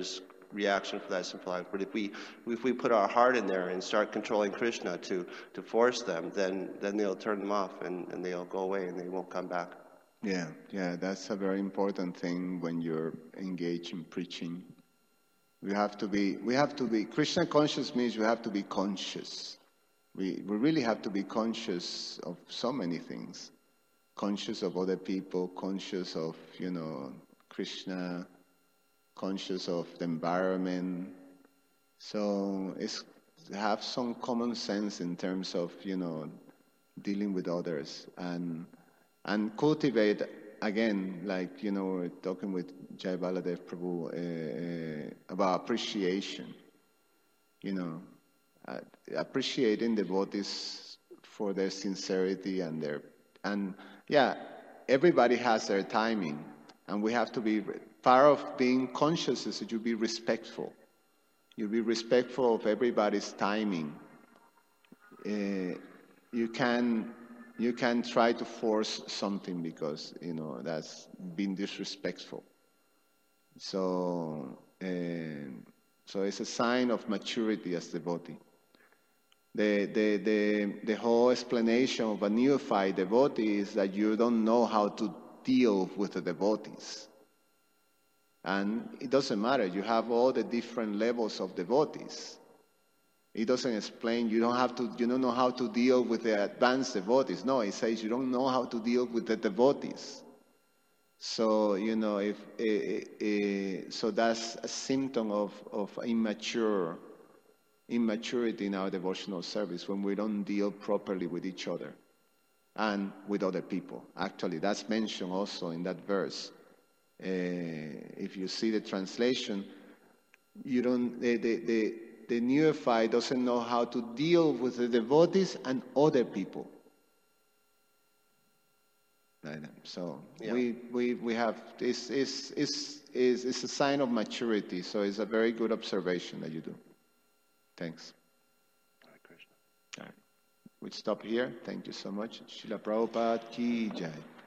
reaction for that sinful act. But if we if we put our heart in there and start controlling Krishna to to force them, then then they'll turn them off and, and they'll go away and they won't come back. Yeah, yeah, that's a very important thing when you're engaged in preaching. We have to be, we have to be, Krishna conscious means we have to be conscious. We, we really have to be conscious of so many things. Conscious of other people, conscious of, you know, Krishna, conscious of the environment. So it's have some common sense in terms of, you know, dealing with others and and cultivate, again, like, you know, we're talking with Jai Baladev Prabhu uh, uh, about appreciation, you know, uh, appreciating devotees for their sincerity and their, and yeah, everybody has their timing, and we have to be, part of being conscious is that you be respectful. You be respectful of everybody's timing. Uh, you can you can try to force something because, you know, that's being disrespectful. So, uh, so it's a sign of maturity as devotee. The, the, the, the whole explanation of a neophyte devotee is that you don't know how to deal with the devotees. And it doesn't matter. You have all the different levels of devotees. It doesn't explain you don't have to. You don't know how to deal with the advanced devotees. No, it says you don't know how to deal with the devotees. So you know if uh, uh, so that's a symptom of of immature immaturity in our devotional service when we don't deal properly with each other and with other people. Actually, that's mentioned also in that verse. Uh, if you see the translation, you don't, the, the, the, the neophyte doesn't know how to deal with the devotees and other people. So Yeah. we, we, we have, it's, it's, it's, it's, it's a sign of maturity, so it's a very good observation that you do. Thanks. Hare Krishna. All right. We stop here. Thank you so much. Srila Prabhupada ki jai.